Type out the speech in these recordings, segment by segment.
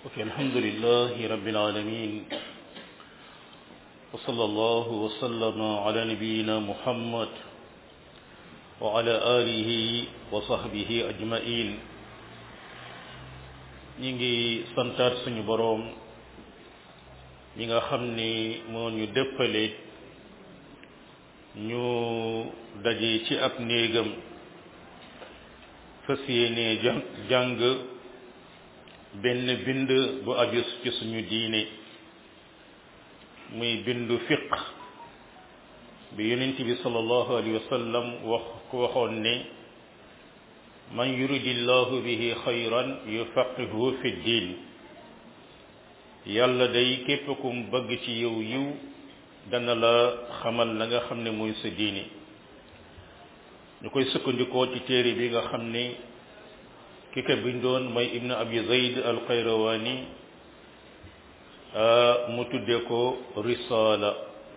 الحمد لله رب العالمين وصلى الله وسلم على نبينا محمد وعلى آله وصحبه أجمعين نيجي سانتات سونو بروم ñinga xamni mo ñu deppale ñu dajé ci ab néegam fasiyene jàng benn bind bu aju ci suñu diine muy bindu fiqh bi yonent bi sallallahu alayhi wa sallam waxoon ne man yuridillahu bihi xayran yufaqihu fi diin yàlla day képp kum bëgg ci yow yiw dana la xamal la nga xam ne mooy sa diine ñu koy sukkandikoo ci téere bi nga xam ne ki ko bindoon mooy ibnu abi zayd al qayrawani mu tudde ko risala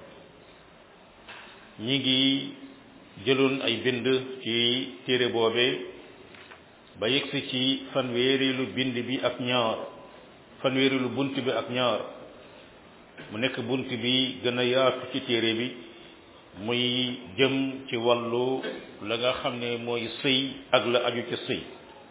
ñi ngi jëloon ay bind ci téere boobe ba yegsi ci fanweerilu bind bi ak ñaar fanweerilu bunt bi ak ñaar mu nekk bunt bi gën a yaatu ci téere bi muy jëm ci wàllu la nga xam ne mooy sëy ak la aju ci sëy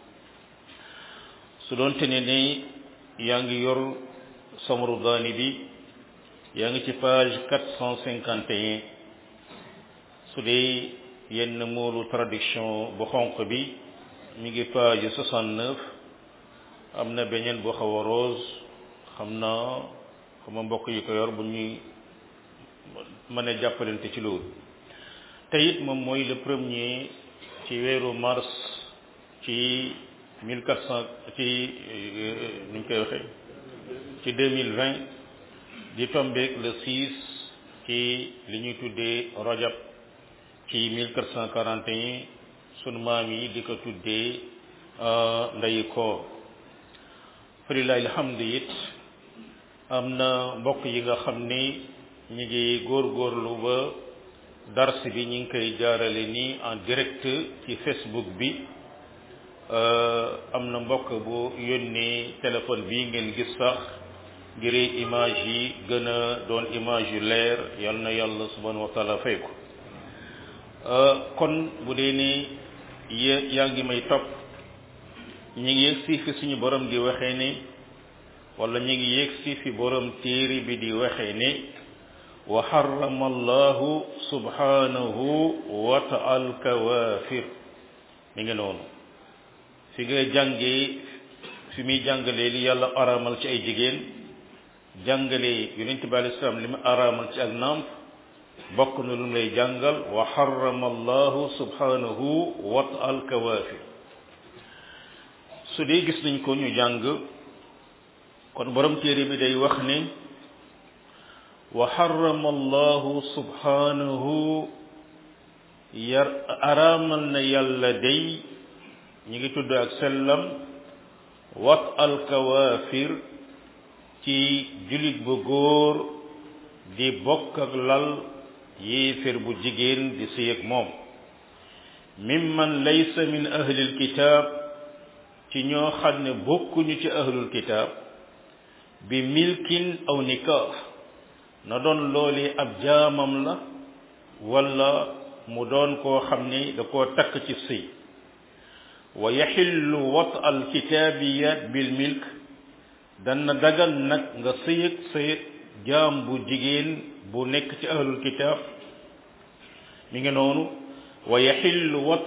su doon te ne yaa ngi yor samaru daani bi yaa ngi ci page 451 su dee yenn moolu traduction bu xonq bi mi ngi page 69 am na beneen bu xaw a rose xam mbokk yi ko yor bu ñuy mën a jàppalante ci loolu te it moom mooy le premier ci weeru mars ci 1400 ci ni ñu koy waxee ci 2020 di tombeek le 6 ci li ñuy tuddee rajab ci 1441 sunu maam yi di ko tuddee ndeyu koor falilahi alhamdu it am na mbokk yi nga xam ni ñu ngi góorgóorlu ba dars bi ñu ngi koy jaarale nii en direct ci Facebook bi am na mbokk bu yónnee téléphone bi ngeen gis sax ngir image yi gën a doon image yu leer yal na yàlla subhanahu wa taala fay ko kon bu dee ni yaa ngi may topp ñi ngi yegg si fi suñu borom di waxee ne wala ñi ngi yegg si fi borom téere bi di waxee ne wa harrama allahu subhanahu wa ta'al kawafir mi ngi noonu fi nga jàngee fi muy jàngalee li yàlla araamal ci ay jigéen jàngalee yonent bi alayhi salaam li mu araamal ci ak nàmp bokk na lu lay jàngal wa harrama allahu subhanahu wa ta'al kawafir su dee gis nañ ko ñu jàng kon borom téere bi day wax ne wa harrama allahu subhanahu araamal na yàlla day ñi ngi tudd ak sellam wat al kawafir ci julit bu góor di bokk ak lal yéefér bu jigéen di sëy ak moom mimman laysa min ahlil kitab ci ñoo xam ne bokkuñu ci ahlul kitab bi milkin aw nikah na doon looli ab jaamam la wala mu doon koo xam ne da koo takk ci sëy wa yaxillu wat al kitabiyat bil milk dana dagal nag nga sëyëg sa jaam bu jigéen bu nekk ci ahlul kitab mi ngi noonu wa yaxillu watu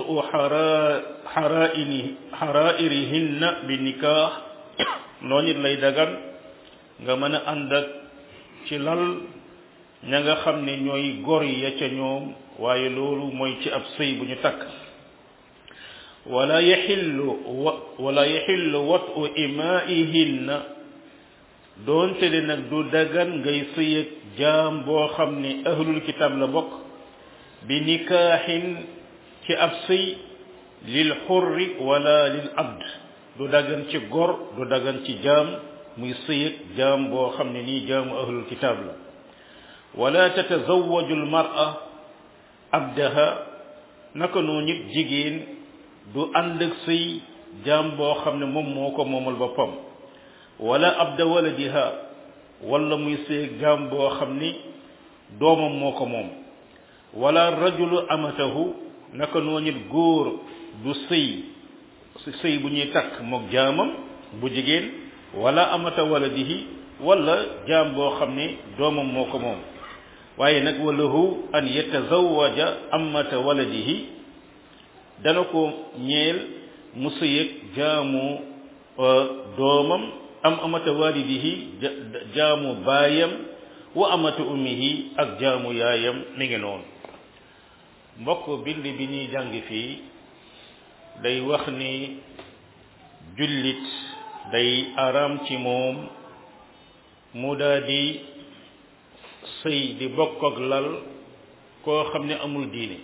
xaraa'irihinna bi nikah noonu it lay dagan nga mën a ànd ak ci lal ña nga xam ne ñooy gor ya ca ñoom waaye loolu mooy ci ab sëy bu ñu takk wala yaxillu watu imaihinna doonte le nag du dagan ngay sëy ak jaam boo xam ne ahlul kitab la bokk bi nikaahin ci ab sëy lil xurri wala lil abd du dagan ci gor du dagan ci jaam muy sëy ak jaam boo xam ne nii jaamu ahlul kitab la wala tatazawwaju al mar'a abdaha naka noonu nit jigéen du ànd ak sëy jaam boo xam ne moom moo ko moomal boppam wala abda waladiha wala muy sëy jaam boo xam ni doomam moo ko moom wala rajulu amatahu naka noonu it góor du sëy bu ñuy takk mook jaamam bu jigéen wala amata waladihi wala jaam boo xam ni doomam moo ko moom waaye nag walahu an yatazawaja amata waladihi dana ko ñeel mu sëyeg jaamu doomam am amata walidihi jaamu baayam wa amata ummihi ak jaamu yaayam mi ngi noonu mbokk bind bi ñuy jàng fii day wax ni jullit day araam ci moom mu daa di sëy di bokk ak lal koo xam ne amul diine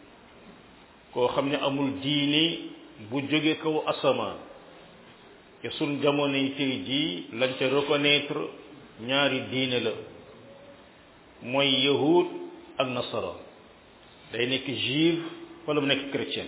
bu jóge kaw asamaan te sun jamono yi tey jii lañ ca reconnaître ñaari diine la mooy yahud ak nasara day nekk juif wala mu nekk chrétien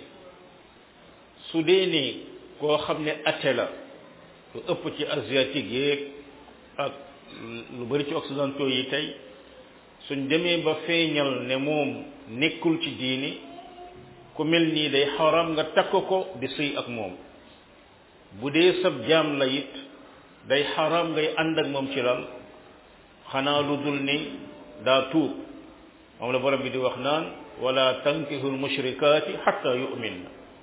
su dee ne koo xam ne athée la lu ëpp ci asiatique yeeg ak lu bari ci occidentaux yi tey suñ demee ba feeñal ne moom nekkul ci diini ku mel nii day xaram nga takk ko di sëy ak moom bu dee sab jaam la it day xaram ngay ànd ak moom ci lal xanaa lu dul ni daa tuub moom la borom bi di wax naan wala tankihul mushrikaati hatta yu'min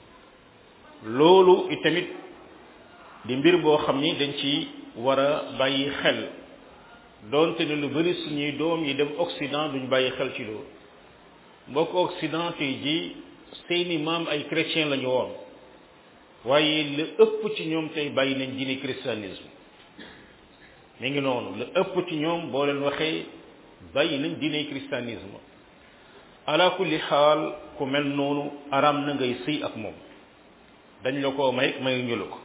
loolu itamit di mbir boo xam ni dañ ci war a bàyyi xel doonte ne lu bari suñuy doom yi dem Occident duñ bàyyi xel ci loolu mbokk Occident tey ji seeni maam ay chrétien lañu woon waaye lu ëpp ci ñoom tey bàyyi nañ diine christianisme mi ngi noonu lu ëpp ci ñoom boo leen waxee bàyyi nañ diine christianisme ala kulli xaal ku mel noonu aram na ngay sëy ak moom dañ la ko may ñu la ko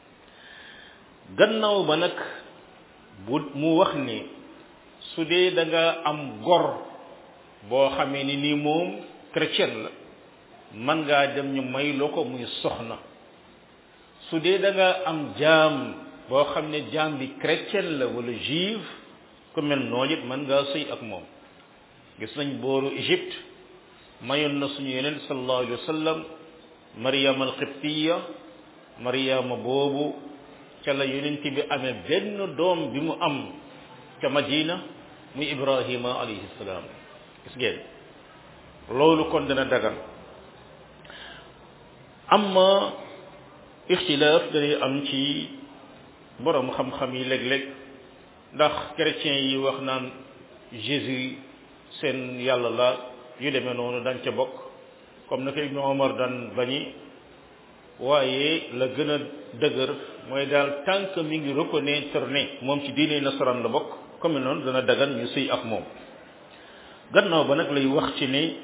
gannaaw ba nag bu mu wax ni su dee da nga am gor boo xamee ni nii moom chrétien la man ngaa dem ñu may loo ko muy soxna su dee da nga am jaam boo xam ne jaam bi chrétien la wala juif ku mel noonu it mën ngaa sëy ak moom gis nañ booru Égypte mayoon na suñu yeneen sallallahu alayhi wa sallam Maryam al-Qibtiya Maryama boobu ca la yonent bi amee benn doom bi mu am ca Madina muy Ibrahima alayhi salaam gis ngeen loolu kon dana dagan amma ixtilaaf danay am ci borom xam-xam yi léeg-léeg ndax chrétiens yi wax naan Jésus seen yàlla la yu demee noonu dañ ca bokk comme naka Ibnu Omar daan bañi waaye la gën a dëgër mooy daal tant que mi ngi reconnaître ne moom ci diine nasaraan la bokk comme noonu dana dagan ñu sëy ak moom gannaaw ba nag lay wax ci ne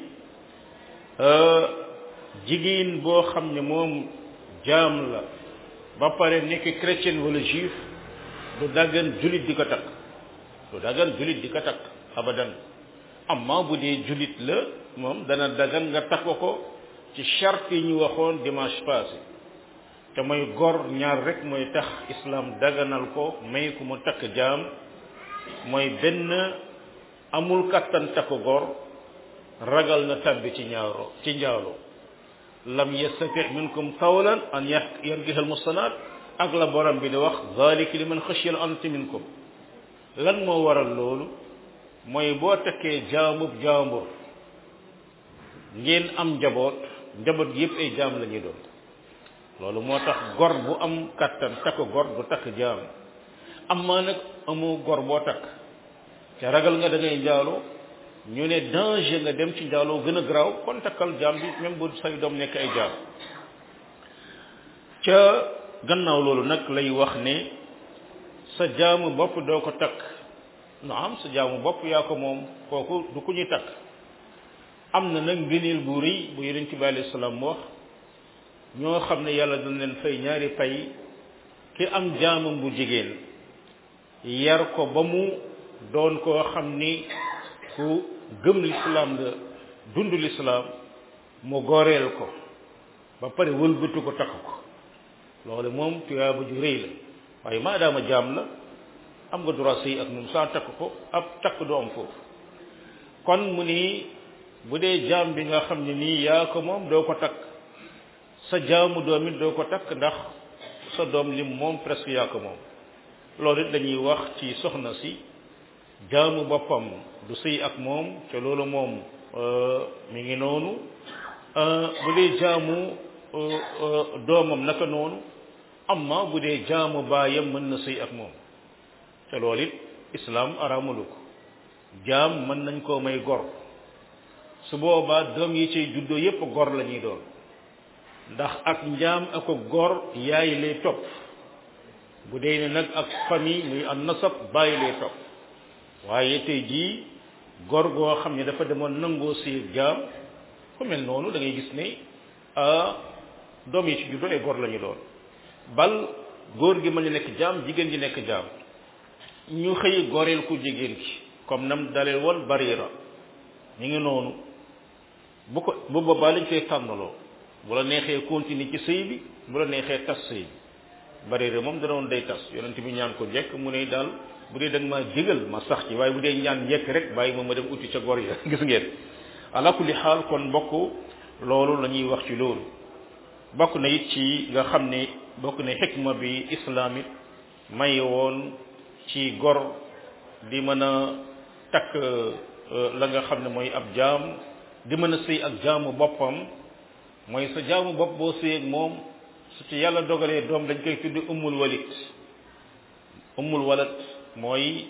jigéen boo xam ne moom jaam la ba pare nekk chrétien wala juif du daggan julit di ko takk abadan amma bu dee julit la moom dana dagan nga takk ko ci charte yi ñu waxoon dimanche passé te mooy gor ñaar rek mooy tax islam daganal ko may ku mu takk jaam mooy benn amul kattan takk gor ragal na tabbi ci njaalo lam yastati minkum tawlan an yankiha almuhsanat ak la borom bi di wax zalika liman khashiya al-anati minkum lan moo waral loolu mooy boo takkee jaamub jaambur ngeen am njaboot gi yëpp ay jaam la ñuy doon loolu moo tax gor bu am kattan takk gor du takk jaam am maa nag amoo gor boo takk ca ragal nga da ngay njaaloo ñu ne danger nga dem ci njaaloo gën a garaaw kon takkal jaam bi même bu say doom nekk ay jaam ca gannaaw loolu nag lay wax ne sa jaamu bopp doo ko takk naam sa jaamu bopp yaa ko moom kooku du ku ñuy takk am na nag ngëneel bu rëy bu yonent bi alayhi salaam wax ñoo xam ne yàlla dana leen fay ñaari pay ki am jaamam bu jigéen yar ko ba mu doon koo xam ni ku gëm lislaam la dund lislaam mu goreel ko ba pare wëlbatu ko takk ko loolu moom tuyaaba ju rëy la waaye maadaama jaam la am nga droit sëy ak moom saa takk ko ab takk du am foofu kon mu ni bu dee jaam bi nga xam ne nii yaa ko moom doo ko takk sa jaamu doom it doo ko takk ndax sa doom lim moom presque yaa ko moom loolu it dañuy wax ci soxna si jaamu boppam du sëy ak moom te loolu moom mi ngi noonu bu dee jaamu doomam naka noonu amma bu dee jaamu baayam mën na sëy ak moom te loolu it islam araamulu ko jaam mën nañ koo may gor su boobaa doom yi cay juddoo yépp gor la ñuy doon ndax ak njaam ak gor yaay lay topp bu dee ne nag ak famille muy an nasab bàyyi lay topp waaye tey jii gor goo xam ne dafa demoon nangoo sëy jaam ku mel noonu da ngay gis ne doom yi ci juddoo ay gor la ñu doon bal góor gi mën na nekk jaam jigéen ji nekk jaam ñu xëy goreel ku jigéen ki comme nam daleel woon Barira ñu ngi noonu bu boobaa lañ koy tànnaloo bu la neexee continuer ci sëy bi bu la neexee tas sëy bi Barira moom dana woon day tas yonent bi ñaan ko njëkk mu ne daal bu dee da nga maa jégal ma sax ci waaye bu dee ñaan njëkk rek bàyyi ma dem uti ca gor ya gis ngeen ala kulli xaal kon mbokk loolu la ñuy wax ci loolu bokk na it ci nga xam ne bokk na xikma bi islam it may woon ci gor di mën a takk la nga xam ne mooy ab jaam di mën a sëy ak jaamu boppam mooy sa jaamu bopp boo sëy ak moom su ci yàlla dogalee doom dañ koy tuddi ummul walad mooy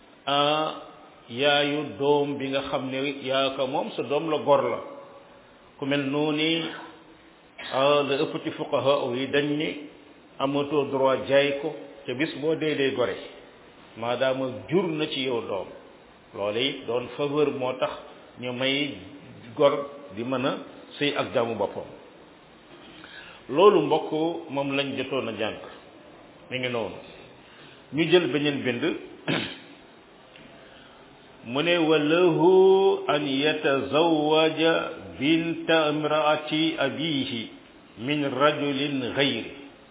yaayu doom bi nga xam ne yaa ko moom sa doom la gor la ku mel noonu la ëpp ci fuqaha yi dañ ne amatoo droit jaay ko te bis boo dee gore maadaama jur na ci yow doom loolu it doon faveur moo tax ñu may gor di mën a sëy ak jaamu boppam loolu mbokk moom lañ jotoon a jàng mi ngi noonu ñu jël beneen bind mu ne walahu an yatazawaja binta imraati abihi min rajulin ghayri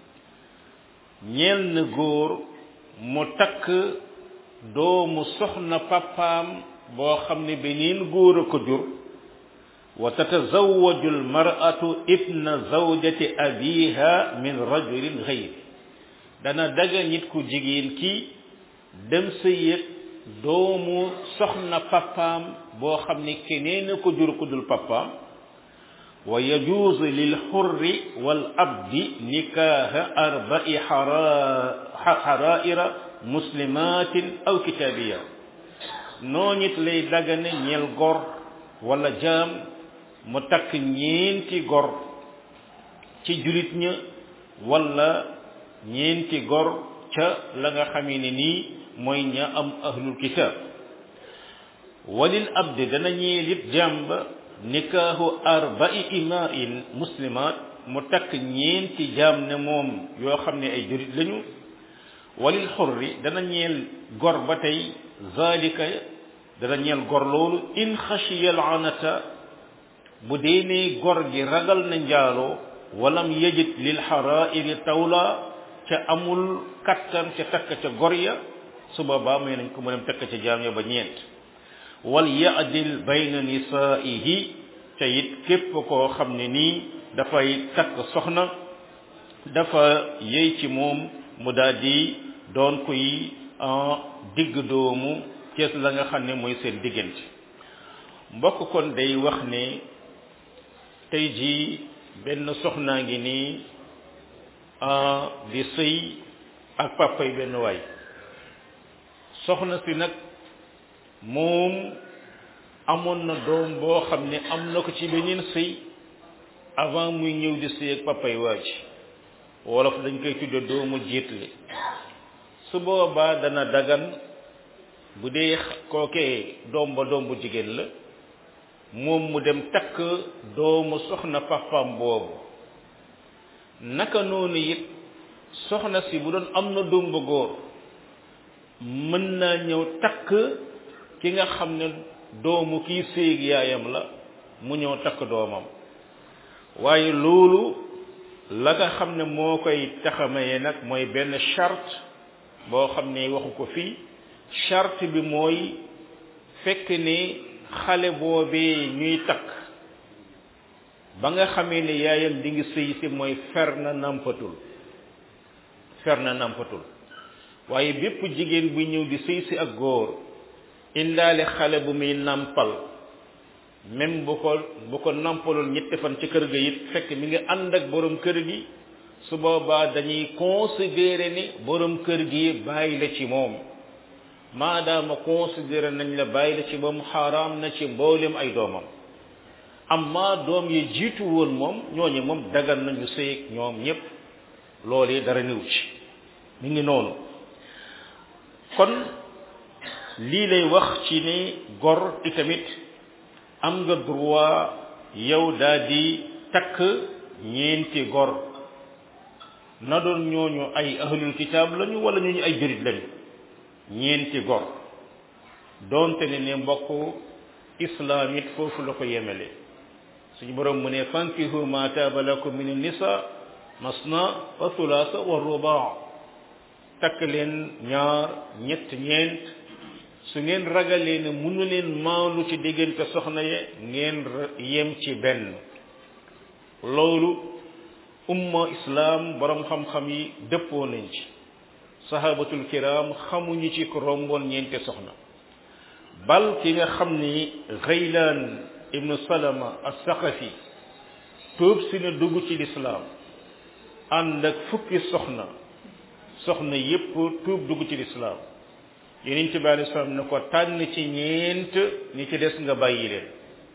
ñeel na góor mu takk doomu soxna papaam boo xam ne beneen góor a ko jur wa tatazawwaju almar'atu ibna zawjati abiha min rajulin ghayri dana daga nit ku jigéen ki dem sëyet doomu soxna papaam boo xam ne keneen a ko jur ku dul papaam wa yajuuzu lil hurri wal abdi nikaaha arba'i haraira muslimatin aw kitabiya noo nit lay dagane ñeel gor wala jaam mu takk ñeenti gor ci julit ña wala ñeenti gor ca la nga xamee ne nii mooy ña am ahlul kitab walil abdi dana ñeel it jaam ba nikaahu arba'i ima'in muslimat mu takk ñeenti jaam ne moom yoo xam ne ay julit lañu walil xurri dana ñeel gor ba tey zalika dana ñeel gor loolu in xashiya al anata bu dee ne gor gi ragal na njaaloo walam yajid lil xarairi tawla ca amul kattan ca takk ca gor ya su boobaa may nañ ko mën a takk ca jaam ya ba ñeent wal yaadil bayna nisaihi ca it képp koo xam ne nii dafay takk soxna dafa yey ci moom mu daal di doon koy digg doomu cees la nga xam ne mooy seen diggante mbokk kon day wax ne tey jii benn soxnaa ngi nii di sëy ak papay benn waay soxna si nag moom amoon na doom boo xam ne am na ko ci beneen sëy avant muy ñëw di sëy ak papay waaj wolof dañ koy tudde doomu jiitle su boobaa dana dagan bu dee kookee doom ba doom bu jigéen la moom mu dem takk doomu soxna papaam boobu naka noonu it soxna si bu doon am na doom bu góor mën naa ñëw takk ki nga xam ne doomu kii séeg yaayam la mu ñëw takk doomam waaye loolu la nga xam ne moo koy taxamaye nag mooy benn charte boo xam ne waxu ko fii charte bi mooy fekk ne xale boobee ñuy takk ba nga xamee ne yaayam di ngi sëy si mooy fer na nàmpatul waaye bépp jigéen bu ñëw di sëy si ak góor indaale xale bu muy nàmpal même bu ko nàmpalul ñetti fan ci kër ga it fekk mi ngi ànd ak borom kër gi su boobaa dañuy considérer ni borom kër gi bàyyi la ci moom maadaama considéré nañ la bàyyi la ci moom xaaraam na ci mboolem ay doomam amma doom yi jiitu woon moom ñooñu moom dagan nañu sëy ak ñoom ñépp loolu dara niw ci mi ngi noonu kon lii lay wax ci ni gor itamit am nga droit yow daal di takk ñeenti gor na doon ñooñu ay ahlul kitaab lañu wala ñooñu ay jurit lañu ñeenti gor doonte ne mbokk islam it foofu la ko yemele suñu borom mu ne fankihu ma taaba lakum min nisa masna wa thulaasa wa rubaa takk leen ñaar ñett ñeent su ngeen ragalee ne mënu leen maandu ci diggante soxna ye ngeen yem ci benn loolu umma islam borom xam-xam yi dëppoo nañ ci sahabatul kiram xamuñu ci ko romboon ñeente soxna bal ki nga xam ni Ghaylan ibnu Salama as-Saqafi tuub si na dugg ci lislaam ànd ak fukki soxna yépp tuub dugg ci lislaam Yonent bi alayhi salaam ne ko tànn ci ñeent ñi ci des nga bàyyi leen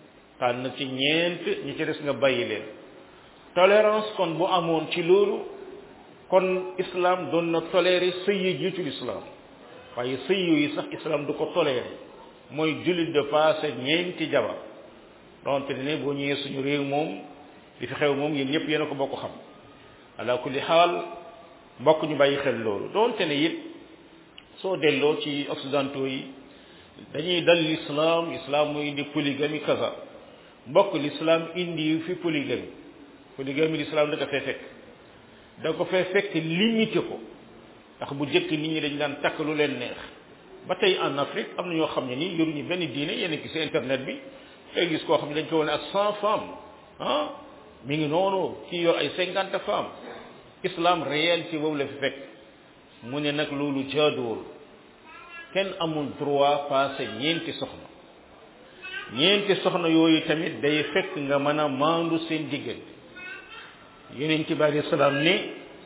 tolérance kon bu amoon ci loolu kon islam doon na toléré sëy yi jiitu l'islam waaye sëy yooyu sax islam du ko toléré mooy jullit de passé ñeenti jabar donte ne boo ñëwee suñu réew moom li fi xew moom yéen ñëpp yéen a ko bokk xam ala kulli xaal mbokk ñu bàyyi xel loolu donte ne it soo delloo ci occidentaux yi dañuy dal l'islam mooy indi polygamie kaza mbokk l'islam indi fi polygamie l'islam da ko fee fekk limité ko ndax bu jëkk nit ñi dañ daan takk lu leen neex ba tey en Afrique am na ñoo xam ne nii yoruñu benn diine yéen a gis internet bi ngay gis koo xam ne dañ ko wane ak 100 femmes mi ngi noonu kii yor ay 50 femmes islam réel ci boobu la fi fekk mu ne nag loolu jaaduwul kenn amul droit passé ñeenti soxna yooyu tamit day fekk nga mën a maandu seen diggante Yonent bi alayhi salaam ni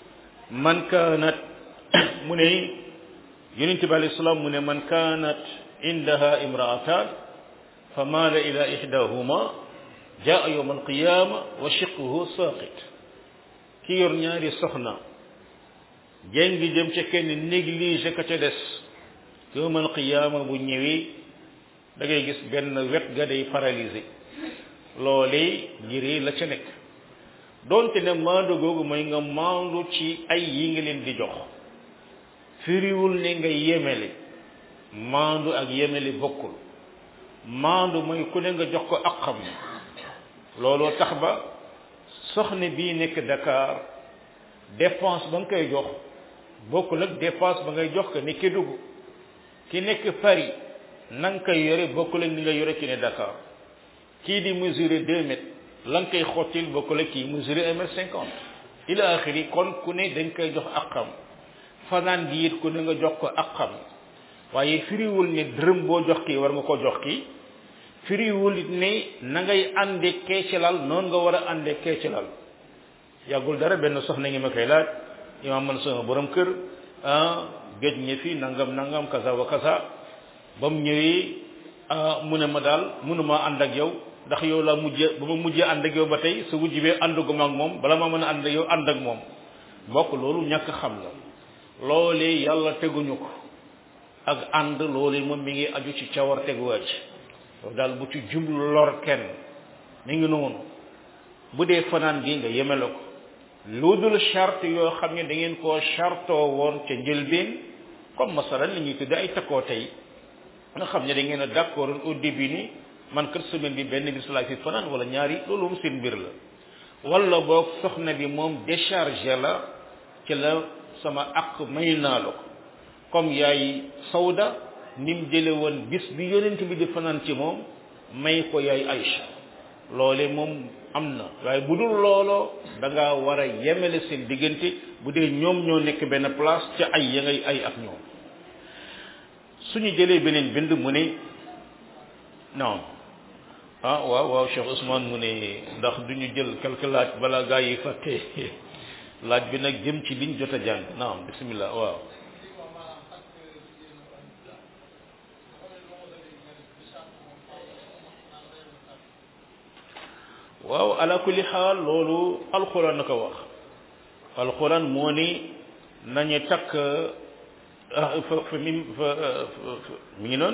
man kaanat mu ne Yonent bi alayhi salaam mu ne man kaanat indaha imra'atan fa maala ila ihdahuma jaa yawm alqiyama wa shiqquhu saqit ki yor ñaari soxna jéngi jëm ca kenn négligé ka ca des yawm alqiyama bu ñëwee da ngay gis benn wet ga day paralysé loolee ngiri la ca nekk donte ne maandu googu mooy nga maandu ci ay yi nga leen di jox firiwul ne nga yemele maandu ak yemele bokkul maandu mooy ku ne nga jox ko aqam looloo tax ba soxna bii nekk Dakar dépense ba nga koy jox bokkul ak dépense ba ngay jox ko ne Kédougou ki nekk Paris na nga koy yore bokkul ak ni nga yore ki ne Dakar kii di mesurer 2 mètres la nga koy xottil bokkul ak kii mesurer 1,50 m ila axiri kon ku ne dañ koy jox aqam fanaan gi it ku ne nga jox ko aqam waaye firiwul ne dërëm boo jox kii war nga ko jox kii firiwul ne na ngay ànde keecalal noonu nga war a ànde keecalal yàggul dara benn soxna ngi ma koy laaj imaam man sama borom kër géej ñi fi nangam kaza wa kaza ba mu ñëwee mu ne ma daal mënuma ànd ak yow ndax yow la ba ma mujjee ànd ak yow ba tey su wujj bee ànduguma ak moom bala ma mën a ànd ak yow ànd ak moom mbokk loolu ñàkk xam la loolee yàlla teguñu ko ak ànd loolee moom mi ngi aju ci cawar teguwaat ci loolu daal bu ci jublu lor kenn mi ngi noonu bu dee fanaan gi nga yemele ko lu dul charte yoo xam ne da ngeen koo chartoo woon ca njëlbeen comme masalan li ñuy tudde ay takkoo tey nga xam ne da ngeen a d'accord au début ni man kat semaine bi benn bis laa fi fanaan wala ñaari loolu moom seen mbir la wala boog soxna bi moom déchargé la ci la sama ak may naa la ko comme yaay Sawda nim jële woon bis bi yonent bi di fanaan ci moom may ko yaay Aïcha loole moom am na waaye bu dul looloo da ngaa war a yemele seen diggante bu dee ñoom ñoo nekk benn place ca ay ya ngay ay ak ñoom suñu jëlee beneen bind mu ne non waaw Cheikh Ousmane mu ne ndax duñu jël quelque laaj bala gaa yi fàtte laaj bi nag jëm ci liñ jot a jàng naam bismillah waaw ala kulli xaal loolu alxuraan na ko wax alxuraan moo ni nañu takk mi ngi noonu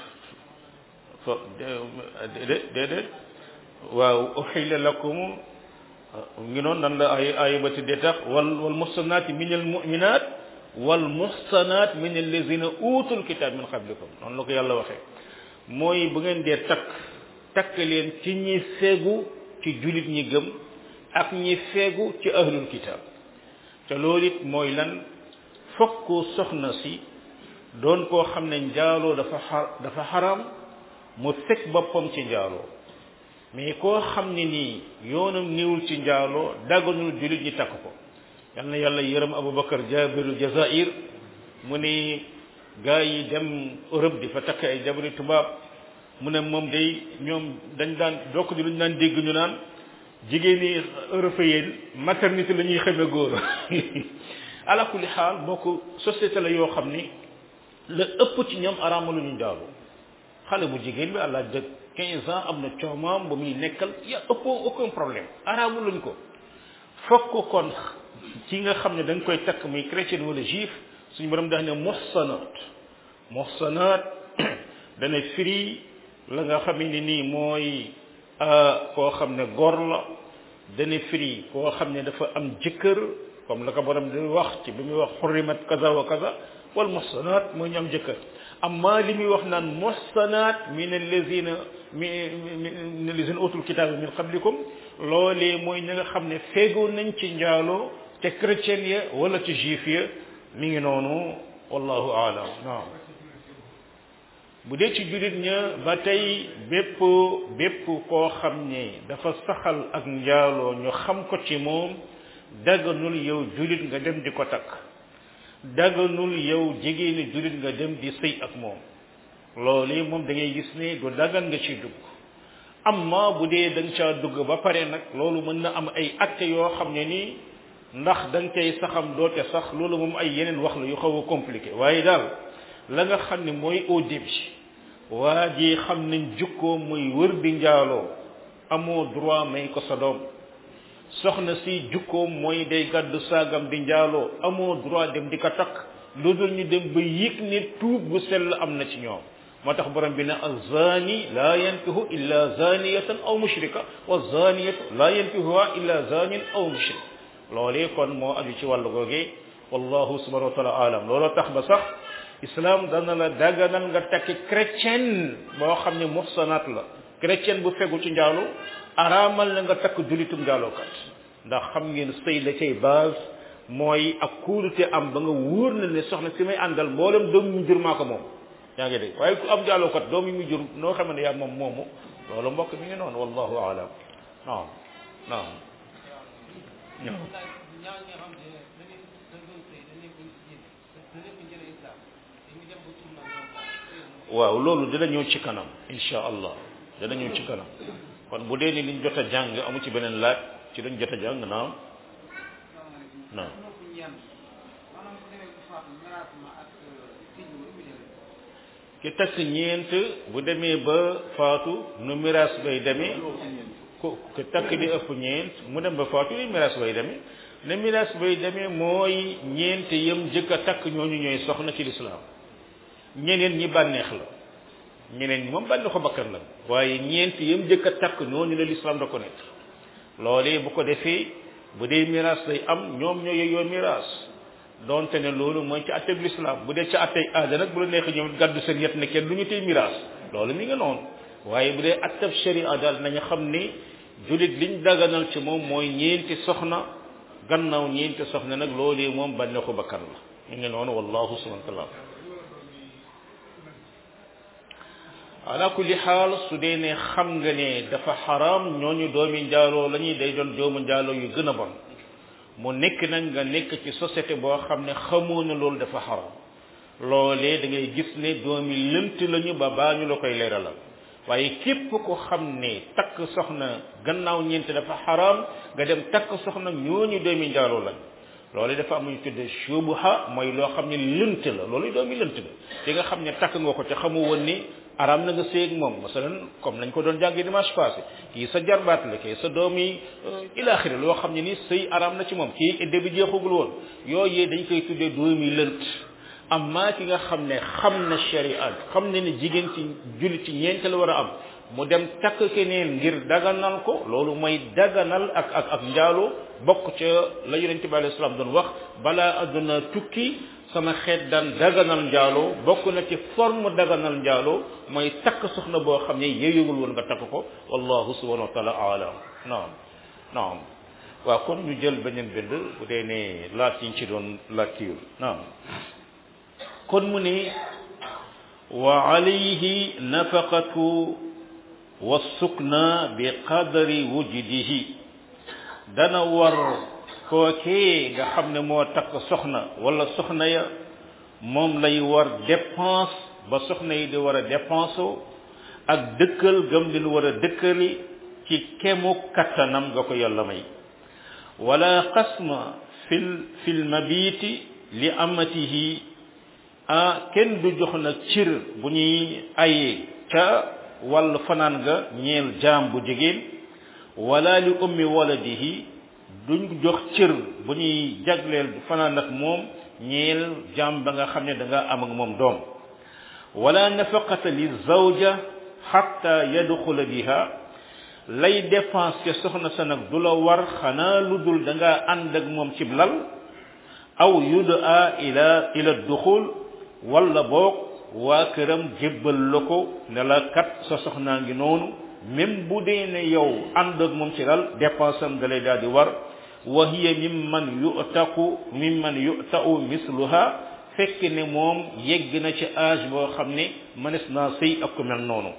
déedéet waaw uxilla lakum ngi noonu nan la ay ba tuddee tax wal muhsanaat min al mu'minaat wal muhsanaat min allazina utul kitab min qablikum noonu la ko yàlla waxee mooy bu ngeen dee takk leen ci ñi fegu ci julit ñi gëm ak ñi fegu ci ahlul kitab te loolu it mooy lan fokk soxna si doon koo xam ne njaaloo dafa xaram mu fekk boppam ci njaaloo mais koo xam ne nii yoonam niwul ci njaaloo dagganul julit ñi takk ko yal na yàlla yërëm Aboubacar Jabiru Jazair mu ni gaa yi dem Europe di fa takk ay jabari tubaab mu ne moom day ñoom dañ daan dokk di lu ñu daan dégg ñu naan jigéen ñi européenne maternité la ñuy xame góor ala kulli xaal bokk société la yoo xam ni la ëpp ci ñoom araamalu ñu njaaloo xale bu jigéen bi à l'âge de 15 ans am na coomaam ba muy nekkal ya aucun problème araamu luñ ko fokk kon ci nga xam ne dañ koy takk muy chrétien wala juif suñu borom dax ne muhsanaat dana firi la nga xam ne nii mooy koo xam ne góor la dana firi koo xam ne dafa am jëkkër comme la ko borom di wax ci bi muy wax xurrimat kaza wa kaza wal muhsanaat mooy ñu am jëkkër amma li muy wax naan muhsanaat min allazina utul kitaaba min qablikum loolee mooy ñi nga xam ne feegoon nañ ci njaaloo te chrétien ya wala ci juif ya mi ngi noonu wallahu aalam naam bu dee ci jullit ña ba tey bépp koo xam ne dafa saxal ak njaaloo ñu xam ko ci moom daganul yow jullit nga dem di ko takk daganul yow jigéeni jullit nga dem di sëy ak moom loolu moom da ngay gis ne du dagan nga ci dugg amma bu dee da nga caa dugg ba pare nag loolu mën na am ay acte yoo xam ne nii ndax da nga cay saxam doote sax loolu moom ay yeneen wax la yu xaw a compliqué waaye daal la nga xam ne mooy au début waa ji xam nañ jukkoo muy wër di njaaloo amoo droit may ko sa doom soxna si jukkoom mooy day gàddu saagam di njaaloo amoo droit dem di ko takk lu dul ñu dem ba yëg ne tuub bu sell am na ci ñoom moo tax borom bi ne az-zani la yankihu illa zaniyatan aw mushrika wa zaniyatu la yankihuha illa zanin aw mushrik loolee kon moo aju ci wàllu googee wallahu subhanahu wa taala alam looloo tax ba sax islam dana la daganal nga takki chrétien boo xam ne muhsanat la chrétien bu fegu ci njaalu araamal na nga takk julitum njaalookat ndax xam ngeen sëy la cay base mooy ak kuulute am ba nga wóor na ne soxna si may àndal mboolem doom mu jur maa ko moom yaa ngi dégg waaye ku am njaalookat doom yi mu jur noo xam ne yaa moom moomu loolu mbokk mi ngi noonu wallahu alam naam naam waaw loolu dina ñëw ci kanam insha allah dina ñëw ci kanam kon bu dee ni liñ jot a jàng amu ci beneen laaj ci liñ jot a jàng naam naam ki takk ñeent bu demee ba faatu nu miraas bay demee ku takk di ëpp ñeent mu dem ba faatu ni miraas bay demee ne miraas bay demee mooy ñeent yëm jëkk a takk ñooñu ñooy soxna ci lislaam ñeneen ñi bànneex la ñeneen ñi moom bànneexu bakkan la waaye ñeent yëm jëkk a takk ñooñu la lislaam reconnaître loolee bu ko defee bu dee miraas day am ñoom ñoo yeyoo miraas donte ne loolu mooy ci atteb lislaam bu dee ci attey aada nag bu la neexee ñoom gàddu seen yet ne kenn du ñu tey miraas loolu mi nga noonu waaye bu dee atteb sharia daal nañu xam ni julit liñ daganal ci moom mooy ñeenti soxna gannaaw ñeenti soxna nag loolee moom bànneexu bakkan la mi ngi noonu wallahu subhanahu wa taala ala kulli xaal su dee ne xam nga ne dafa xaram ñooñu doomi njaaloo la ñuy day doon doomu njaaloo yu gën a bon mu nekk nag nga nekk ci société boo xam ne xamoo ne loolu dafa xaram loolee da ngay gis ne doomi lënt lañu ba baa ñu la koy leeralal waaye képp ko xam ne takk soxna gannaaw ñeent dafa xaram nga dem takk soxna ñooñu doomi njaaloo lañ loolu dafa am ñu tudde shubha mooy loo xam ne lënt la loolu doomi lënt la di nga xam ne takk nga ko te xamu woon ni aram na nga séeg moom masalan comme nañ ko doon jàngee dimanche passé kii sa jarbaat la kii sa doomi ilaaxiri loo xam ne ni sëy aram na ci moom kii idde bi jeexagul woon yooyu dañ koy tuddee doomi lënt amma ki nga xam ne xam na sharia xam ne ni jigéen ci jullit ci ñeent la war a am mu dem takk keneen ngir daganal ko loolu mooy daganal ak njaaloo bokk ca la yonent bi alayhi salaam doon wax balaa adduna tukki sama xeet daan daganal njaaloo bokk na ci forme daganal njaaloo mooy takk soxna boo xam ne yeyugul woon nga takk ko wallahu subhanahu wa taala alam naam waaw kon ñu jël beneen bind bu dee ne laaj yi ñu ci doon laaj kiiwul naam kon mu ne wa alayhi nafaqatu wa sukna bi qadri wujdihi dana war kookee nga xam ne moo takk soxna wala soxna ya moom lay war dépense ba soxna yi di war a dépense ak dëkkal gam leen war a dëkkali ci kemu kattanam nga ko yàlla may wala qasma fil mabiti li amatihi kenn du jox nag cir bu ñuy ayee ca wàllu fanaan nga ñeel jaam bu jigéen wala li ummi waladihi duñ jox cër bu ñuy jagleel fanaan ak moom ñeel jaam ba nga xam ne da nga am ak moom doom wala nafaqata li zawja hatta yadxula biha lay dépense ke soxna sa nag du la war xanaa lu dul da nga ànd ak moom cib lal aw yudaa ila duxul wala boog waa këram jébbal la ko ne la kat sa soxnaa ngi noonu même bu dee ne yow ànd ak moom ci lal dépense am da lay daal di war wa hiya mimman yu'ta'u misluha fekk ne moom yegg na ci âge boo xam ne mënees naa sëy ak ku mel noonu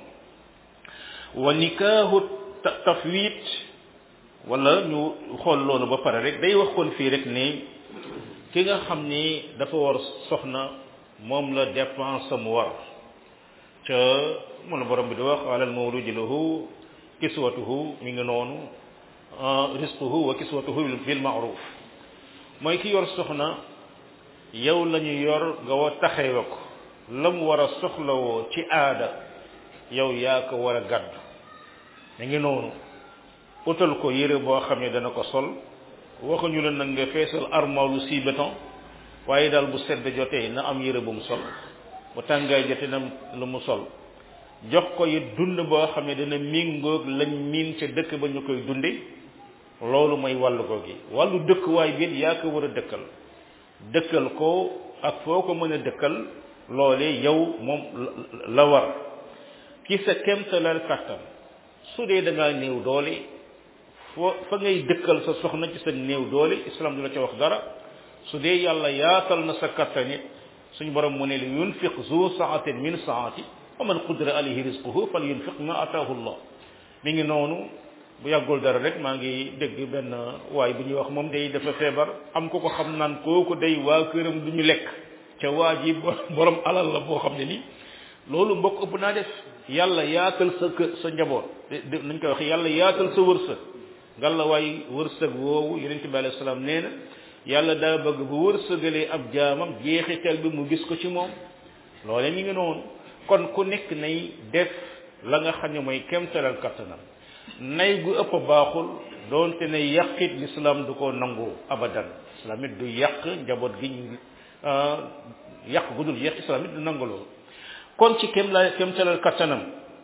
wa nikaahu tafwit wala ñu xool loolu ba pare rek day wax kon fii rek ne ki nga xam ni dafa war soxna moom la dépense mu war ca moom la borom bi di wax alal mawludi lahu kiswatuhu mi ngi noonu risquhu wa kiswatuhu bil ma'ruf mooy ki yor soxna yow la ñu yor nga wa taxewe ko la mu war a soxlawoo ci aada yow yaa ko war a gàddu mi ngi noonu utal ko yére boo xam ne dana ko sol waxuñu la nag nga feesal armoire lu si béton waaye daal bu sedd jotee na am yére bu mu sol bu tàngaay jotee na lu mu sol jox ko it dund boo xam ne dana méngoog lañ miin ca dëkk ba ñu koy dunde loolu mooy wàllu ko gi wàllu dëkkuwaay bi yaa ko war a dëkkal ko ak foo ko mën a dëkkal loolee yow moom la war ki sa kemtalal kàttan su dee da ngaa néew doole fa ngay dëkkal sa soxna ci sa néew doole islam du la ca wax dara su dee yàlla yaatal na sa kattan it suñu borom mu ne li yunfiq zu saatin min saati wa man qudira alayhi rizquhu fal yunfiq ma ataahu allah mi ngi noonu bu yàggul dara rek maa ngi dégg benn waay bu ñuy wax moom day dafa feebar am ko xam naan kooku day waa këram du ñu lekk ca waa ji borom alal la boo xam ne ni loolu mbokk ëpp naa def yàlla yaatal sa njaboot nañ koy wax yàlla yaatal sa wërsëg ngal la waay wërsëg woowu yonent bi alayhi salaam nee na yàlla daa bëgg bu wërsëgalee ab jaamam jeexital bi mu gis ko ci moom loole mi ngi noonu kon ku nekk nay def la nga xam ne mooy kemtalal kattanam nay gu ëpp baaxul doonte ne yàqit l'islam du ko nangu abadan islam it du yàq njaboot gi yàq gu dul yàq islam it du nangu loolu kon ci kemtalal kattanam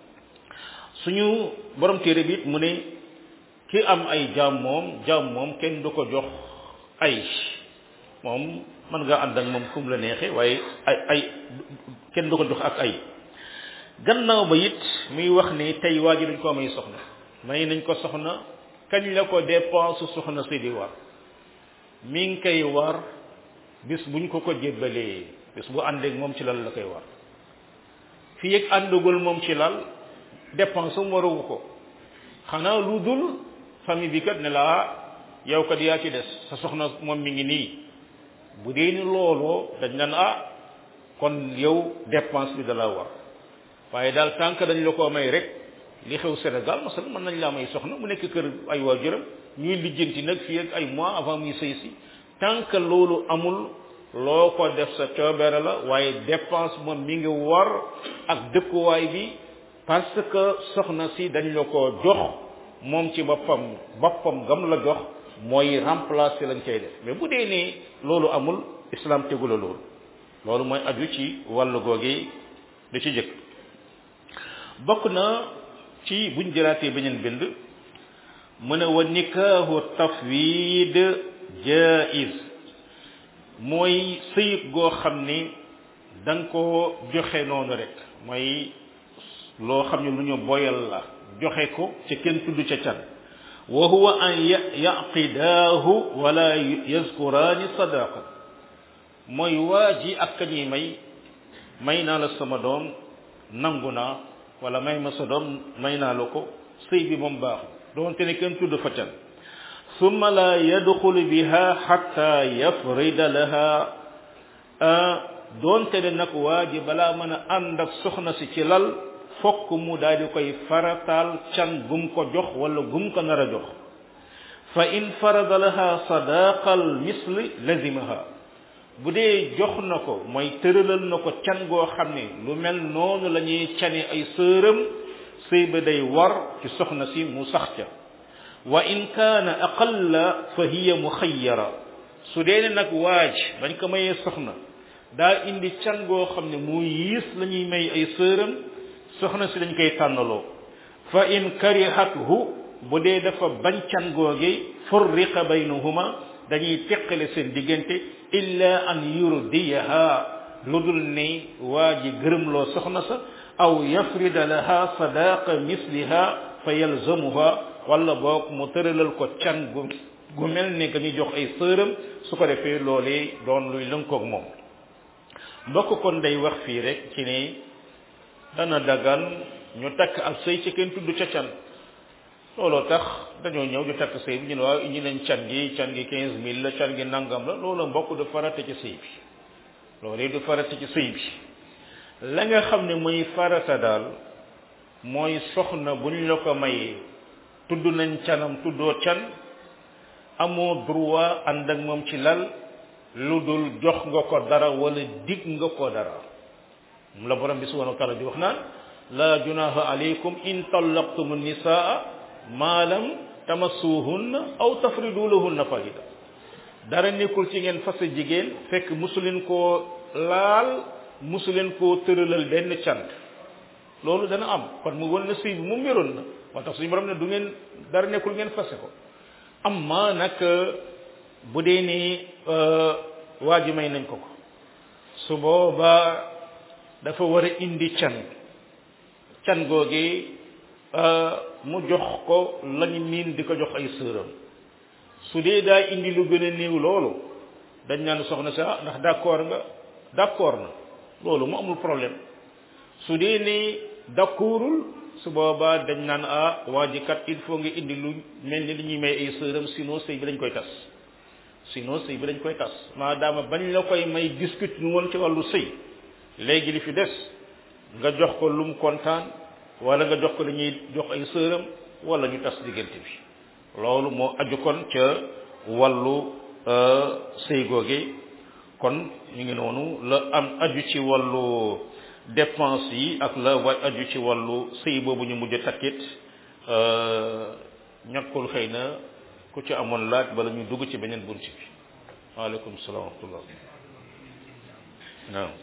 suñu borom téere bi it mu ne ki am ay jaam moom kenn du ko jox ay moom mën nga ànd ak moom kum la neexe waaye ay kenn du ko jox ak ay gannaaw ba it muy wax ni tey waa ji dañ ko may soxna may nañ ko soxna kañ la ko dépense soxna si di war mi ngi koy war bis buñ ko jébbalee bis bu àndeeg moom ci lal la koy war fii ak àndugul moom ci lal dépense am warugu ko xanaa lu dul famille bi kat ne laa yow kat yaa ci des sa soxna moom mi ngi nii bu dee ni looloo dañ naan kon yow dépense bi da la war waaye daal tant que dañ la ko may rek li xew Sénégal masal mën nañ laa may soxna mu nekk kër ay waajuram ñuy lijjanti nag fii ak ay mois avant muy sëy si tant que loolu amul loo ko def sa coobere la waaye dépense moom mi ngi war ak dëkkuwaay bi parce que soxna si dañ la ko jox moom ci boppam gam la jox mooy remplacer lañ cay def mais bu dee ne loolu amul islam tegu la loolu mooy aju ci wàllu googi da ci jëkk bokk na ci buñ jëlaatee beneen bind mu ne wa nikaahu tafwid jaiz mooy sëyib goo xam ni da nga ko joxe noonu rek mooy loo xam ne lu ñu boyal la joxe ko ca kenn tudd ca can wa huwa an yaqidaahu wala yazkuraani sadaqa mooy waa ji ak kañuy may naa la sama doom nangu naa wala may ma sa doom may naa la ko sëy bi moom baaxu doonte ne kenn tudd fa can summa la yadxulu biha xatta yafrida laha doonte ne nag waa ji balaa mën a ànd ak soxna si ci lal fokk mu daal di koy farataal can gum ko jox wala gum ko nar a jox fa in farada laha sadaqal misli lazimaha bu dee jox na ko mooy tëralal na ko can goo xam ne lu mel noonu la ñuy cane ay sëram sëy ba day war ci soxna si mu sax ca wa in kaana aqalla fa hiya muxayyara su dee ne nag waaj bañ ko mayee soxna daa indi can goo xam ne mu yiis la ñuy may ay sëram soxna si dañ koy tànnaloo fa in karihathu bu dee dafa bañ can googe furriqa baynahuma dañuy teqale seen diggante illa an yurdiyaha lu dul ni waa ji gërëmloo soxna sa aw yafrida laha sadaqa misliha fa yalzamuha wala boog mu tëralal ko can gu mel ni ka ñu jox ay sëram su ko defee loolee doon luy lënkoog moom mbokk kon day wax fii rek ci ne dana dagan ñu takk ak sëy ci kenn tudd ca can looloo tax dañoo ñëw di takk sëy bi ñu ne waaw indi nañ can gi 15000 la can gi nangam la loolu mbokk du farata ci sëy bi loolu du farata ci sëy bi la nga xam ne muy farata daal mooy soxna buñ la ko mayee tudd nañ canam tuddoo can amoo droit ànd ak moom ci lal lu dul jox nga ko dara wala dig nga ko dara mu la borom bi subhanahu wa taala di wax naan la junaha alaykum in tallaqtum nisaa ma lam tamassuhunna aw tafridu lahunna farida dara nekkul ci ngeen fase jigéen fekk musuleen koo laal musuleen koo tëralal benn cant loolu dana am kon mu won na sëy bi mu meroon na moo tax suñu borom ne du ngeen dara nekkul ngeen fase ko amma nag bu dee ni waa ji may nañ ko su boobaa dafa war a indi can googi mu jox ko lañu miin di ko jox ay sëram su dee daa indi lu gën a néew loolu dañ naan soxna sa ndax d'accord na loolu mu amul problème su dee ni d'accordul su boobaa dañ naan waa ji kat il faut nga indi lu mel ni li ñuy may ay sëram sinon sëy bi dañ koy tas maadaama bañ la koy may discute ñu woon ci wàllu sëy léegi li fi des nga jox ko lu mu kontaan wala nga jox ko li ñuy jox ay sëram wala ñu tas diggante bi loolu moo aju kon ca wàllu sëy googe kon ñu ngi noonu la am aju ci wàllu dépense yi ak la wa aju ci wàllu sëy boobu ñu mujj takkit ñàkkul xëy na ku ci amoon laaj bala ñu dugg ci beneen bunt bi waaleykum salaam wa rahmatullah naam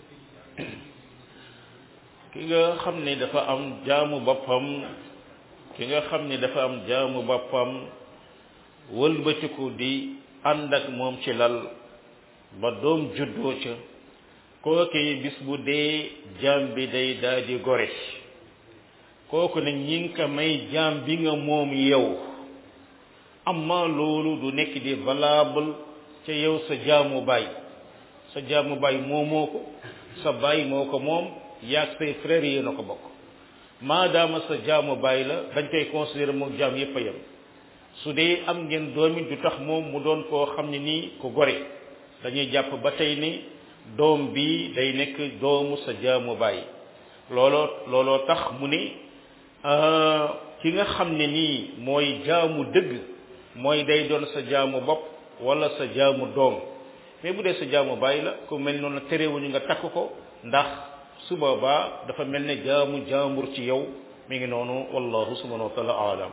ki nga xam ne dafa am jaamu boppam ki nga xam ne dafa am jaamu boppam wëlbatiku di ànd ak moom ci lal ba doom juddoo ca kooku bis bu dee jaam bi day daal di gore kooku nag ñi ngi ko may jaam bi nga moom yow amma loolu du nekk di valable ca yow sa jaamu baay moomoo ko sa baay moo ko moom yaag say frères yi na ko bokk maadaama sa jaamu baay la dañ koy considérer moom jaam yépp a yem su dee am ngeen doomi du tax moom mu doon koo xam ne nii ku gore dañuy jàpp ba tey ni doom bi day nekk doomu sa jaamu baay looloo tax mu ne ki nga xam ne nii mooy jaamu dëgg mooy day doon sa jaamu bopp wala sa jaamu doom mais bu dee sa jaamu baay la ku mel noonu terewuñu nga takk ko ndax su boobaa dafa mel ne jaamu jaambur ci yow mi ngi noonu wallahu subhanahu wa taala alam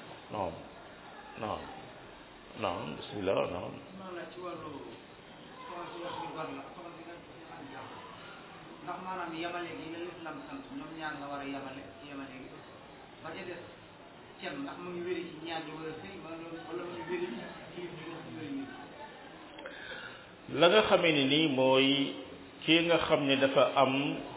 naam bismillah naam ndax maanaam yamale gi la l'islam sant ñoom ñaar nga war a yamale gi ba ca des cen ndax mu ngi wéri ci ñaar ñi wala sëy wala mu ngi wéri ci la nga xamee ni nii mooy kii nga xam ne dafa am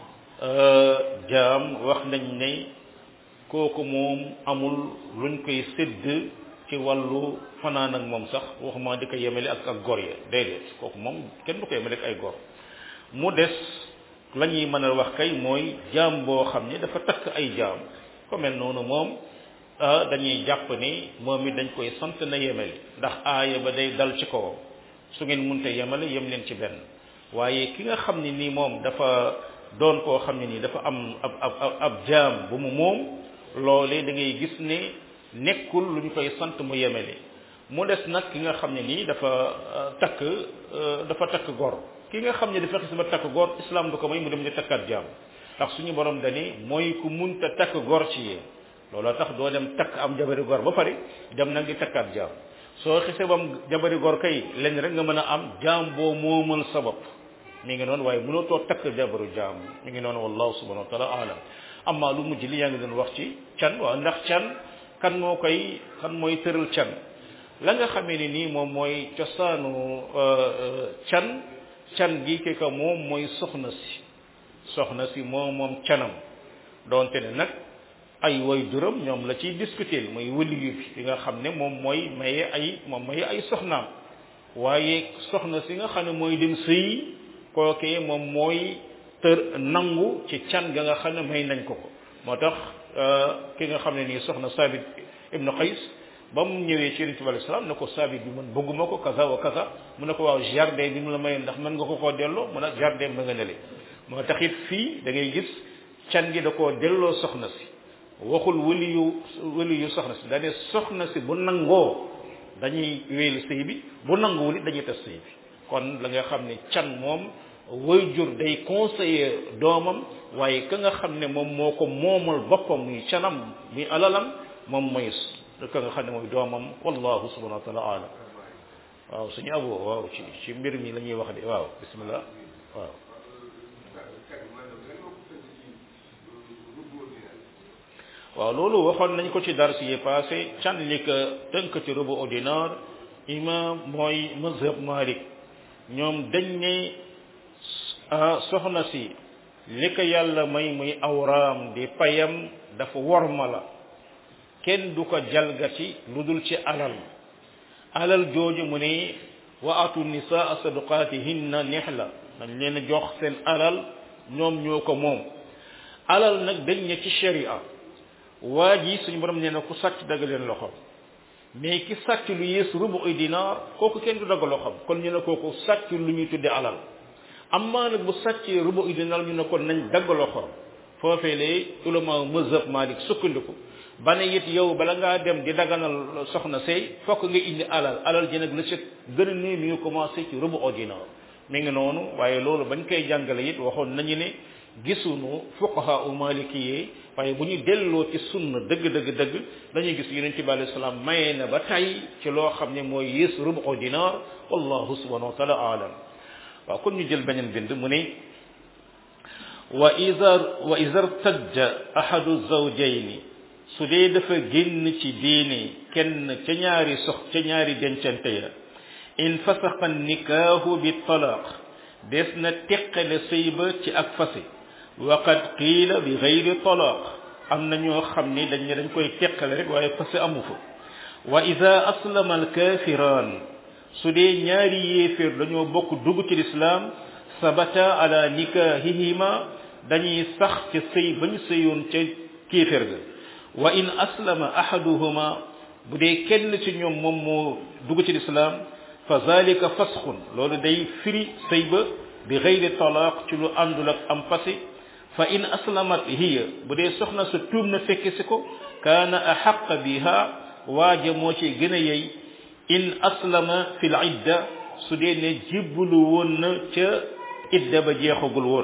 jaam wax nañ ne kooku moom amul luñ koy sédd ci wàllu fanaan ak moom sax waxuma di ko yemale ak gor ya déedéet kooku moom kenn du ko yemale ak ay gor mu des la ñuy mën a wax kay mooy jaam boo xam ne dafa takk ay jaam ko mel noonu moom dañuy jàpp ni moom it dañ koy sant na yemale ndax aaya ba day dal ci kawam su ngeen munte yemale yem leen ci benn waaye ki nga xam ne nii moom dafa doon koo xam ne nii dafa am ab jaam bu mu moom loolee da ngay gis ne nekkul lu ñu koy sant mu yemale mu des nag ki nga xam ne nii dafa takk gor ki nga xam ne dafa xis ba takk gor islam du ko may mu dem di takkaat jaam ndax suñu borom dani mooy ku munta takk gor ci yéen looloo tax doo dem takk am jabari gor ba pare dem nag di takkaat jaam soo xisee bam jabari gor kay len rek nga mën a am jaam boo moomal sa bopp mi ngi noonu waaye mënoo too takk jabaru jaam mi ngi noonu wallahu subhanahu wa taala alam amma lu mujj li yaa ngi doon wax ci can waaw ndax can kan mooy tëral can la nga xamee ni nii moom mooy cosaanu can gi ki ko moom mooy soxna si moom canam doonte ne nag ay way duram ñoom la ciy discuter mooy wëliyu bi nga xam ne moom mooy maye ay soxnaam waaye soxna si nga xam ne mooy dem sëy kookee moom mooy nangu ci can ga nga xam ne may nañ ko moo tax ki nga xam ne nii soxna Sabit ibnu Qays ba mu ñëwee ci Yonent bi alayhi salaam ne ko Sabit bi man bëgguma ko kaza wa kaza mu ne ko waaw jardin bi mu la mayoon ndax mën nga ko koo delloo mu ne jardin ba nga nele moo tax it fii da ngay gis can gi da koo delloo soxna si waxul wëliyu soxna si daane soxna si bu nangoo dañuy wéyal sëy bi bu nanguwul it dañuy tas sëy bi kon la nga xam ne can moom waajur day conseiller doomam waaye ka nga xam ne moom moo ko moomal boppam muy canam muy alalam moom mooy ka nga xam ne mooy doomam wallahu subhanahu wa taala alam waaw suñu abo waaw ci mbir mi la ñuy wax de waaw bismillah waaw waaw loolu waxoon nañ ko ci dars yi passé can li ko tënk ci rubu dinar imam mooy mazhab Malik ñoom dañ ne soxna si li ko yàlla may muy awraam di payam dafa worma la kenn du ko jalgati lu dul ci alal jooju mu ne wa atu nisaa sadaqatihinna nihla dañ leen a jox seen alal ñoom ñoo ko moom alal nag dañ ne ci sharia waa ji suñu borom nee na ku sàcc dagg leen loxoom mais ki sàcc lu yées rubu dinar kooku kenn du dagg loxoom kon ñu ne kooku sàcc lu ñuy tudde alal amma nag bu sàccee rubu dinar ñu ne kon nañ dagg loxoom foofee lee ulama mazhab Malik sukkandiku ba ne it yow bala ngaa dem di daganal soxna sey fokk nga indi alal ji nag la ci gën a néew mi ngi commencé ci rubu dinar mi ngi noonu waaye loolu bañ koy jàngale it waxoon nañu ne gisuñu fuqaha u malikiyee waaye bu ñu delloo ci sunna dëgg dañuy gis yonent bi alayhi salaam maye na ba tey ci loo xam ne mooy yées rubu dinar wallahu subhanahu wa taala alam waaw kon ñu jël beneen bind mu ne wa idha irtajja ahadu zawjayni su dee dafa génn ci diine kenn ca ñaari dencante ya in fasaqa nikaahu bi talaq des na teqale sëy ba ci ak fase wa qad qiila bi gayri talaq am na ñoo xam ni dañ koy teqale rek waaye fase amu fa wa ida aslama alkafiraan su dee ñaari yéeféer dañoo bokk dugg ci lislaam sabata ala nikahihima dañuy sax ca sëy bañ sëyoon ca kéeféer ga wa in aslama ahaduhuma bu dee kenn ci ñoom moom moo dugg ci lislaam fa zalika fasxun loolu day firi sëy ba bi gayri talaq ci lu àndul ak am fase fa in aslamat hiya bu dee soxna sa tuub na fekke si ko kaana axaqa biha waaja moo ci gën a yey in aslama fi l idda su dee ne jibbalu woon na ca idda ba jeexagul woon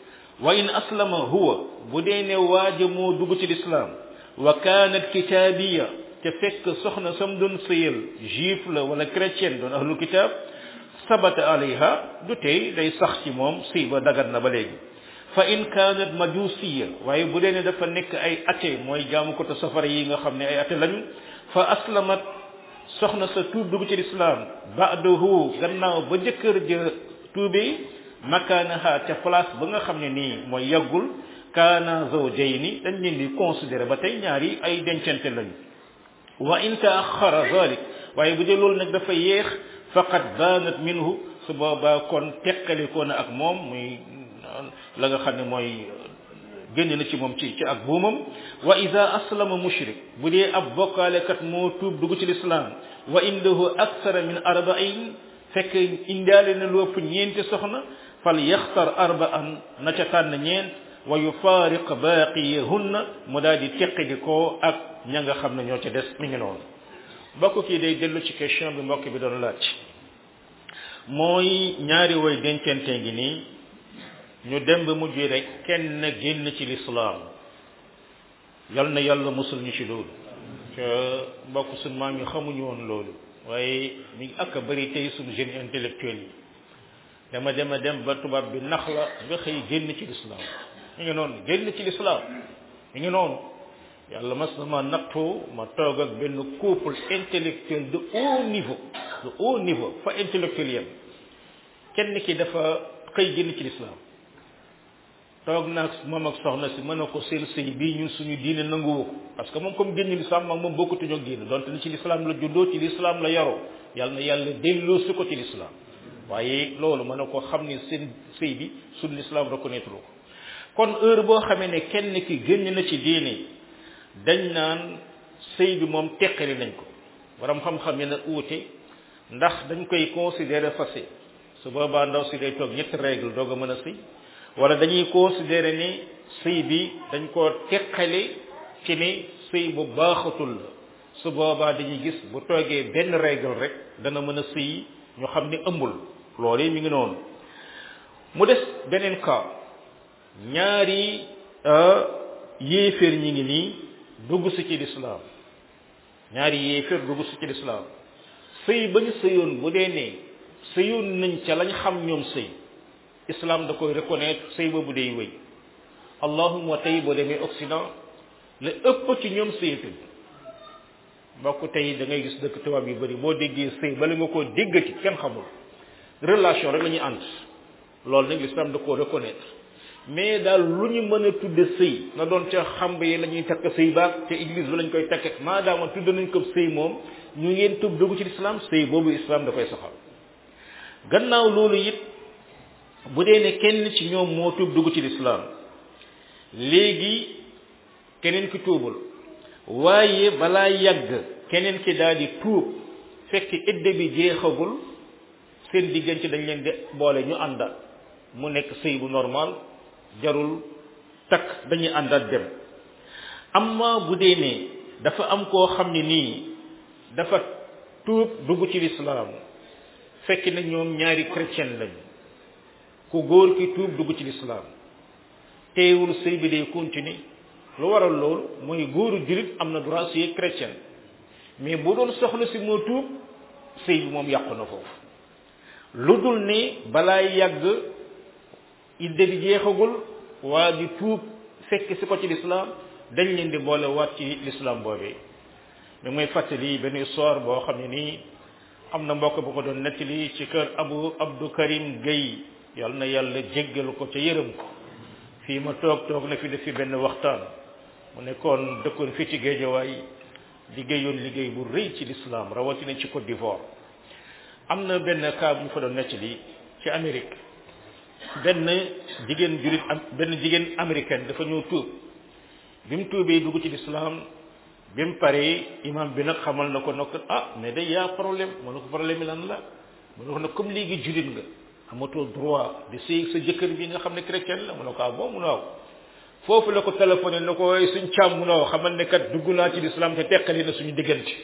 wa in aslama huwa bu dee ne waaja moo dugg ci lislaam wa kaanat kitaabiya te fekk soxna sam doon sëyal juif la wala chrétien doon ahlul kitaab sabata alayha du tey day sax ci moom sëy ba dagat na ba léegi fa in kaanat majusiya waaye bu dee ne dafa nekk ay athée mooy jaamu ko te safara yi nga xam ne ay athée lañu fa aslamat soxna sa tuub dugg ci lislaam ba'dahu gannaaw ba jëkkër ja tuubee makaanaha ca place ba nga xam ne nii mooy yàggul kaana zawjayni dañ leen di considérer ba tey ñaari ay dencante lañu wa in taaxara zalik waaye bu dee loolu nag dafa yéex faqad baanat minhu su boobaa kon teqalikoo na ak moom muy la nga xam ne mooy génn na ci moom ci ak buumam wa ida aslama mushrik bu dee ab bokkaalekat moo tuub dugg ci lislaam wa indahu aksara min arba'in fekk indaale na lu ëpp ñeenti soxna fal yaxtar arba'an na ca tànn ñeent wa yufaariq baaqiyahunna mu daal di teqi ko ak ña nga xam ne ñoo ca des mi ngi noonu mbokk kii day dellu ci question bi mbokk bi doon laaj mooy ñaari way dencante ngi nii ñu dem ba mujj rek kenn génn ci lislaam yal na yàlla musul ñu ci loolu te mbokk suñ maam yi xamuñu woon loolu waaye mi ngi ak a bëri tey suñu jeunes intellectuels yi dama dem ba tubaab bi nax la nga xëy génn ci lislaam mi ngi noonu génn ci lislaam mi ngi noonu yàlla mas na ma nattoo ma toog ak benn couple intellectuel de haut niveau fa intellectuel yam kenn ki dafa xëy génn ci lislaam toog naag moom ak soxna si mën a ko seen sëy bii ñun suñu diine nanguwu ko parce que moom comme génn lislaam moom bokkatuñu ak diine donte ni ci lislaam la juddoo ci lislaam la yaroo yàlla na yàlla delloo si ko ci lislaam waaye loolu mën a ko xam ni seen sëy bi suñu lislaam reconnaître ko kon heure boo xamee ne kenn ki génn na ci diine dañ naan sëy bi moom teqali nañ ko borom xam-xam yi na uute ndax dañ koy considérer fase su boobaa ndaw si day toog ñetti règle doog a mën a sëy wala dañuy considérer ni sëy bi dañ koo teqale ci ni sëy bu baaxatul la su boobaa dañuy gis bu toogee benn règle rek dana mën a sëy ñu xam ni ëmbul loolu mi ngi noonu mu des beneen cas ñaari yéeféer ñi ngi nii dugg si ci lislaam ñaari yéeféer dugg si ci lislaam sëy ba ñu sëyoon bu dee ne sëyoon nañ ca lañ xam ñoom sëy islam da koy reconnaître sëy boobu day wéy allahumma tey boo demee Occident la ëpp ci ñoom sëyatuñ mbokk tey da ngay gis dëkk tubaab yu bëri boo déggee sëy bala nga koo déggati kenn xamul relation rek la ñuy ànd loolu nag l'islam da koo reconnaître mais daal lu ñu mën a tudde sëy na doon ca xamb yi la ñuy takk sëy baag ca église bi lañ koy takk maadaama tudd nañ ko sëy moom ñu ngeen tub dugg ci l'islam sëy boobu islam da koy saxal gannaaw loolu it bu dee ne kenn ci ñoom moo tuub dugg ci l'islam léegi keneen ki tuubul waaye balaa yàgg keneen ki daal di tuub fekk idda bi jeexagul seen diggante dañ leen di boole ñu ànda mu nekk sëy bu normal jarul takk dañuy àndaat dem amma bu dee ne dafa am koo xam ne nii dafa tuub dugg ci l'islam fekk na ñoom ñaari chrétien lañu ku góor ki tuub dugg ci l'islam teewul sëy bi day continuer lu waral loolu mooy góoru jullit am na droit sëy chrétien mais bu doon soxla si moo tuub sëy bi moom yàqu na foofu lu dul ne balaa yàgg idda bi jeexagul waa ji tuub fekk si ko ci l'islam dañ leen di boole waat ci l'islam boobee mi may fàttali benn histoire boo xam ne nii am na mbokk bu ko doon nettali ci kër Abdou Karim Gueye yal na yàlla jéggal ko ca yërëm ko fii ma toog na fi def fi benn waxtaan mu nekkoon dëkkoon fii ci Géejawaay liggéeyoon liggéey bu rëy ci l'islam rawatina ci Côte d'Ivoire am na benn cas bu ñu fa doon nettali ci Amérique benn jigéen américaine dafa ñëw tuub bi mu tuubee dugg ci l'islam bi mu paree imam bi nag xamal na ko mais day yaa problème mu ne ko problème yi lan la mu ne ko nag comme léegi jullit nga amatoo droit di sëy sa jëkkër bi nga xam ne chrétien la mu ne ko bon mu ne waaw foofu la ko téléphoné na ko waaye suñ càmm mu ne waaw xamal ne kat dugg naa ci l'islam te teqali na suñu diggante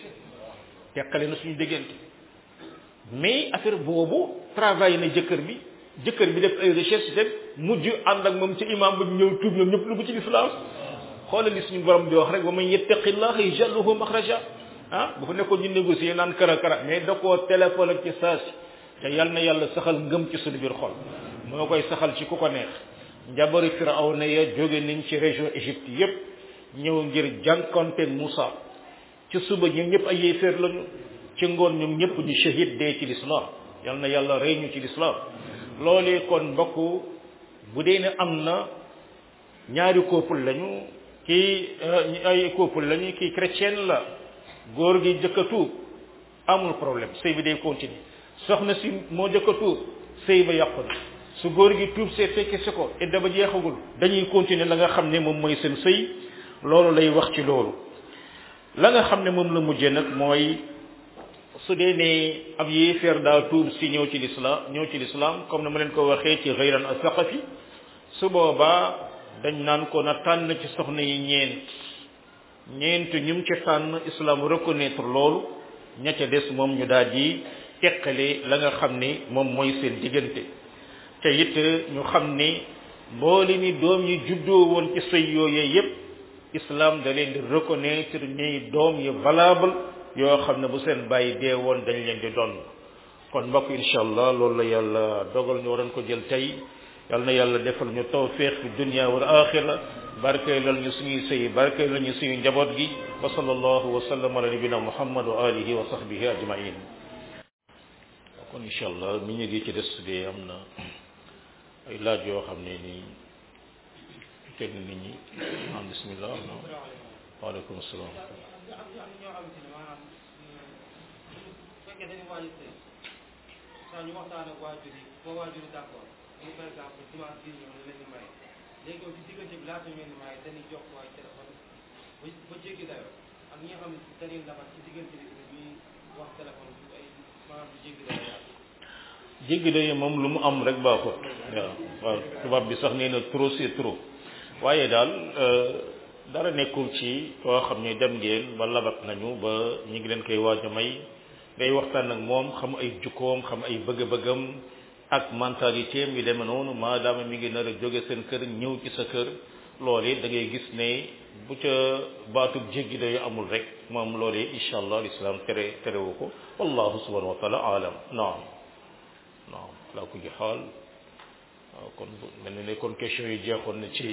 mais affaire boobu travail na jëkkër bi def ay recherche te mujj ànd ak moom ci imam bi ñëw tuub ñoom ñëpp dugg ci l'islam xoolal li suñu borom di wax rek wa man yattaqillaha yaj'al lahu makhraja bu fa nekkoon ñu négocier naan kara mais da koo téléphone ak ci saasi te yal na yàlla saxal ngëm ci suñu biir xol moo koy saxal ci ku ko neex njabari Firawna ya jóge nañ ci région Égypte yépp ñëw ngir jànkonteeg Moussa ci suba ñoom ñëpp ay yéeféer lañu ci ngoon ñoom ñëpp ñu shahid dee ci l'islam yal na yàlla rey ñu ci l'islam loolee kon mbokk bu dee ne am na ñaari couple lañu kii ay couple lañu kii chrétien la góor gi jëkk a tuub amul problème sëy bi day continuer soxna si moo jëkk a tuub sëy ba yàqu na su góor gi tuub see fekke si ko idda ba jeexagul dañuy continuer la nga xam ne moom mooy seen sëy loolu lay wax ci loolu la nga xam ne moom la mujjee nag mooy su dee ne ab yéeféer daa tuub si ñëw ci l'islam comme ne ma leen ko waxee ci xëyran as-saqafi su boobaa dañ naan ko na tànn ci soxna yi ñeent ñum ci tànn islam reconnaître loolu ña ca des moom ñu daal di teqale la nga xam ni moom mooy seen diggante te it ñu xam ni mboole mi doom yi juddoo woon ci sëy yooyee yépp islam da leen di reconnaître ñuy doom yu valable yoo xam ne bu seen bàyyi dee woon dañ leen di doon kon mbokk incha allah loolu la yàlla dogal ñu waroon ko jël tey yal na yàlla defal ñu tawfiq fi dunya wal axira barkeelal ñu suñuy sëy barkeelal ñu suñu njaboot gi wa sallallahu wa sallam ala nabina muhammad wa alihi wa sahbihi ajmain kon incha allah mi ñu gi ci des de am na ay laaj yoo xam ne nii teg nit ñi am bismillah waaleykum salaam ñu waxtaan ak waajur yi boo waajur yi d'accord ñu par exemple dimanche bii ñëw leen di may léegi yow ci diggante bi laata ñu leen di may dañuy jox waay téléphone ba jéggi dayoo ak ñi nga xam ne dañuy ndax ci diggante bi ñuy wax téléphone bi ay maanaam bu jéggi dayoo yàlla jéggi dayoo moom lu mu am rek baaxut waaw tubaab bi sax nee na trop c'est trop waaye daal dara nekkul ci koo xam ne dem ngeen ba labat nañu ba ñu ngi leen koy waaj a may ngay waxtaan ak moom xam ay jukkoom xam ay bëgg-bëggam ak mentalité am yu demee noonu maadaama mi ngi nar a jóge seen kër ñëw ci sa kër loolee da ngay gis ne bu ca baatub jéggi dayu amul rek moom loolee incha allah l'islam terewu ko wallahu subhanahu wa taala alam naam laa ko ji xaal waaw kon mel na ne kon question yi jeexoon na ci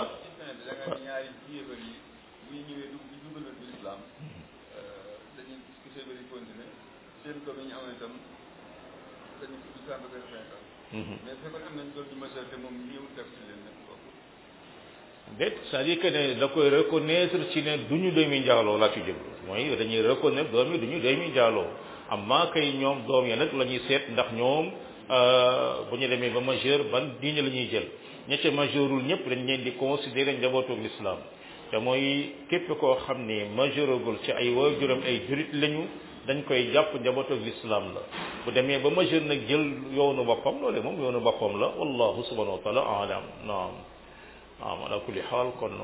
seen doom yi ñu amoon itam dañu ko islam da koy reconnaître mais fekkoon am nañ doom ju majeur te moom ñëwul def ci leen nag kooku déet c'est-à-dire que ne da koy reconnaître ci ne du ñu doomi njaaloo laa ci jëm mooy dañuy reconnaître doom yi du ñu doomi njaaloo amma kay ñoom doom ya nag la ñuy seet ndax ñoom bu ñu demee ba majeur ban diine la ñuy jël ña ca majeurul ñëpp dañ leen di considérer njabootu l'islam te mooy képp koo xam ne majeuragul ci ay waajuram ay jurit lañu dañ koy jàpp njabootu l'islam la bu demee ba majeur nag jël yoonu boppam loole moom yoonu boppam la wallahu subhanahu wa taala alam naam ala kulli xaal kon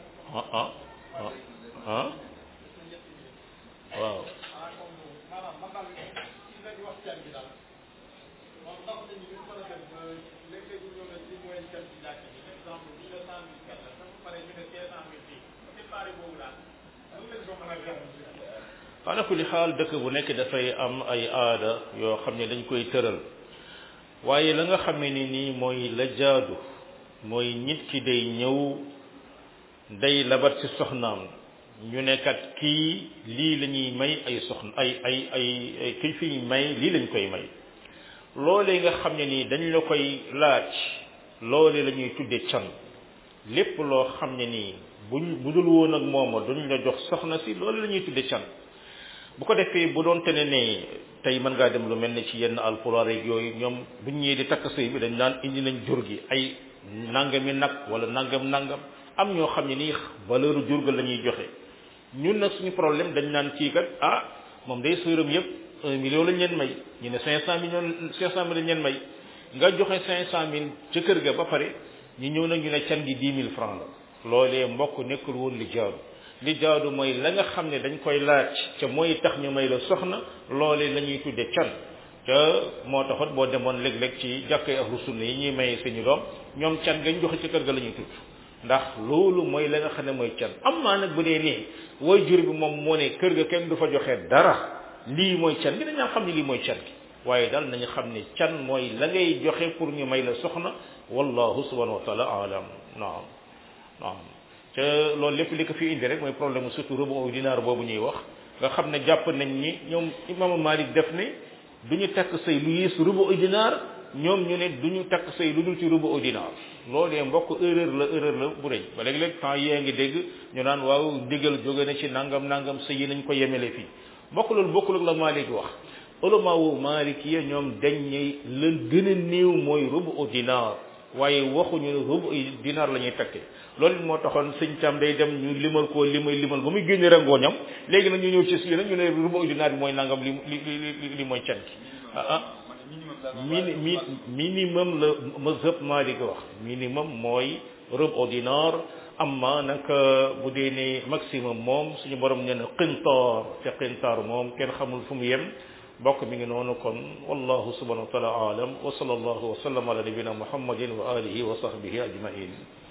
waaw ala kulli xaal dëkk bu nekk dafay am ay aada yoo xam ne dañ koy tëral waaye la nga xam ne ni nii mooy la jaadu mooy nit ki day ñëw day labat ci soxnaam ñu ne kat kii lii la ñuy may ay soxna ay kii fi may lii lañ koy may loolee nga xam ne nii dañ la koy laaj loolee la ñuy tudde can lépp loo xam ne nii budul woon ak mooma duñ la jox soxna si loolu la ñuy tudde can bu ko defee bu doon te ne tey mën ngaa dem lu mel ne ci yenn alpulaar rek yooyu ñoom buñ ñëwee di takk sëy bi dañ naan indi nañ jur gi ay nangami nag wala nangam am ñoo xam ne nii valeur jur ga la ñuy joxe ñun nag suñu problème dañ naan kii kat moom day sëram yëpp 1 million lañ leen may ñu ne 500 mille lañ leen may nga joxe 500 000 ca kër ga ba pare ñu ñëw nag ñu ne can gi 10 000 francs la loolee mbokk nekkul woon li jaadu mooy la nga xam ne dañ koy laaj ca mooy tax ñu may la soxna loolee la ñuy tudde can te moo taxoon boo demoon léeg-léeg ci jàkkay ahlu sunna yi ñuy maye seeni doom ñoom can gañ joxe ci kër ga la ñuy tudd ndax loolu mooy la nga xam ne mooy can am maa nag bu dee nii woy jur bi moom moo ne kër ga kenn du fa joxe dara lii mooy can gi dañaa xam ne lii mooy can gi waaye daal nañu xam ne can mooy la ngay joxe pour ñu may la soxna wallahu subhanahu wa taala alam naam te loolu lépp li ko fi indi rek mooy problème surtout rubu dinaar boobu ñuy wax nga xam ne jàpp nañ ni ñoom imaamu Malik def ne du ñu takk sëy lu yées rubu dinaar ñoom ñu ne du ñu takk sëy lu dul ci rubu dinaar loolee mbokk erreur la bu rëy ba léeg-léeg temps yee ngi dégg ñu naan waaw ndigal jóge na ci nangam sëy yi nañ ko yemele fii mbokk loolu bokkul ak la Malik wax ulama wu Malik yi ñoom dañ ne la gën a néew mooy rubu dinaar waaye waxuñu ne rubu dinaar la ñuy takke loolu moo taxoon sëñ Thiam day dem ñu limal ba muy génne rangooñam léegi nag ñu ñëw ci si nag ñu ne rubu dinaar bi mooy nangam li mooy can gi minimum la mazhab Malik wax minimum mooy rubu dinaar amma nag bu dee ne maximum moom suñu borom nee na qintaar te qintaar moom kenn xamul fu mu yem bokk mi ngi noonu kon wallahu subhanahu wa taala alam wa sallallahu wa sallam ala nabina muhammadin wa alihi wa sahbihi ajmain